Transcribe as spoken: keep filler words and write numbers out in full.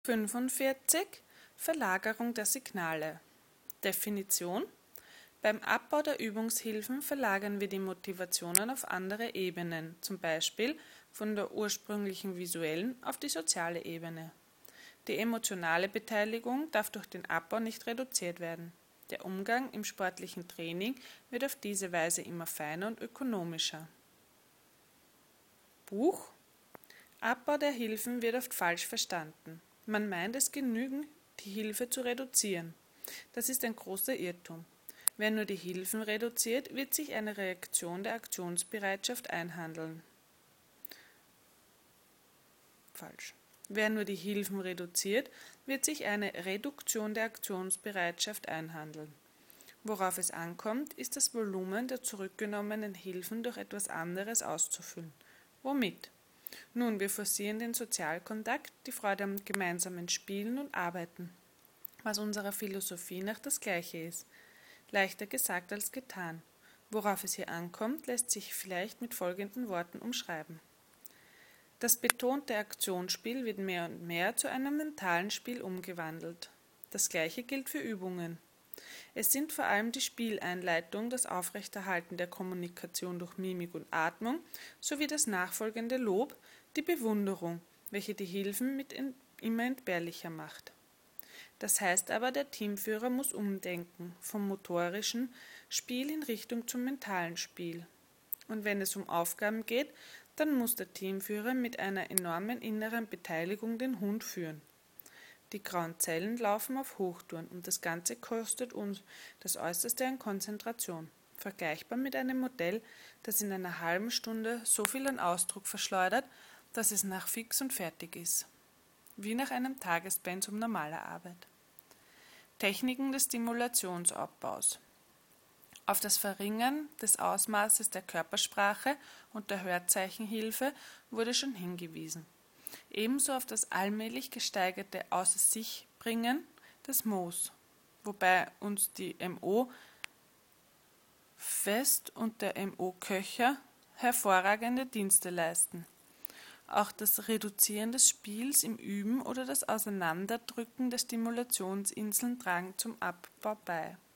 fünfundvierzig. Verlagerung der Signale. Definition: Beim Abbau der Übungshilfen verlagern wir die Motivationen auf andere Ebenen, zum Beispiel von der ursprünglichen visuellen auf die soziale Ebene. Die emotionale Beteiligung darf durch den Abbau nicht reduziert werden. Der Umgang im sportlichen Training wird auf diese Weise immer feiner und ökonomischer. Buch: Abbau der Hilfen wird oft falsch verstanden. Man meint, es genügen, die Hilfe zu reduzieren. Das ist ein großer Irrtum. Wer nur die Hilfen reduziert, wird sich eine Reaktion der Aktionsbereitschaft einhandeln. Falsch. Wer nur die Hilfen reduziert, wird sich eine Reduktion der Aktionsbereitschaft einhandeln. Worauf es ankommt, ist das Volumen der zurückgenommenen Hilfen durch etwas anderes auszufüllen. Womit? Nun, wir forcieren den Sozialkontakt, die Freude am gemeinsamen Spielen und Arbeiten, was unserer Philosophie nach das Gleiche ist. Leichter gesagt als getan. Worauf es hier ankommt, lässt sich vielleicht mit folgenden Worten umschreiben. Das betonte Aktionsspiel wird mehr und mehr zu einem mentalen Spiel umgewandelt. Das Gleiche gilt für Übungen. Es sind vor allem die Spieleinleitung, das Aufrechterhalten der Kommunikation durch Mimik und Atmung sowie das nachfolgende Lob, die Bewunderung, welche die Hilfen mit immer entbehrlicher macht. Das heißt aber, der Teamführer muss umdenken, vom motorischen Spiel in Richtung zum mentalen Spiel. Und wenn es um Aufgaben geht, dann muss der Teamführer mit einer enormen inneren Beteiligung den Hund führen. Die grauen Zellen laufen auf Hochtouren und das Ganze kostet uns das Äußerste an Konzentration. Vergleichbar mit einem Modell, das in einer halben Stunde so viel an Ausdruck verschleudert, dass es nach fix und fertig ist. Wie nach einem Tagespensum normaler Arbeit. Techniken des Stimulationsabbaus. Auf das Verringern des Ausmaßes der Körpersprache und der Hörzeichenhilfe wurde schon hingewiesen. Ebenso auf das allmählich gesteigerte Außer-sich-Bringen des Moos, wobei uns die M O Fest und der M O Köcher hervorragende Dienste leisten. Auch das Reduzieren des Spiels im Üben oder das Auseinanderdrücken der Stimulationsinseln tragen zum Abbau bei.